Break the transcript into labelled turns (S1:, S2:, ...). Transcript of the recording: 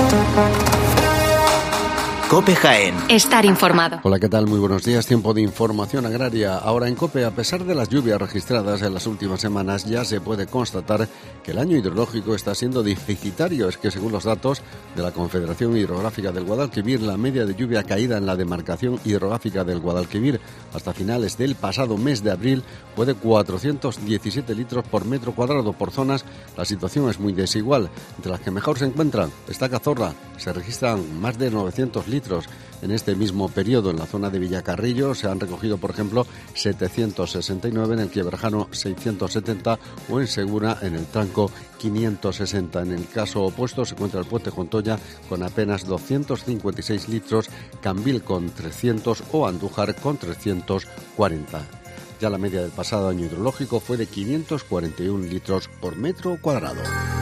S1: COPE Jaén.
S2: Estar informado.
S3: Hola, ¿qué tal? Muy buenos días. Tiempo de información agraria. Ahora en COPE, a pesar de las lluvias registradas en las últimas semanas, ya se puede constatar que el año hidrológico está siendo deficitario. Es que según los datos de la Confederación Hidrográfica del Guadalquivir, la media de lluvia caída en la demarcación hidrográfica del Guadalquivir hasta finales del pasado mes de abril fue de 417 litros por metro cuadrado. Por zonas, la situación es muy desigual. Entre las que mejor se encuentran está Cazorla. Se registran más de 900 litros. En este mismo periodo, en la zona de Villacarrillo, se han recogido, por ejemplo, 769, en el Quiebrajano 670 o en Segura, en el Tranco, 560. En el caso opuesto se encuentra el Puente Jontoya con apenas 256 litros, Cambil con 300 o Andújar con 340. Ya la media del pasado año hidrológico fue de 541 litros por metro cuadrado.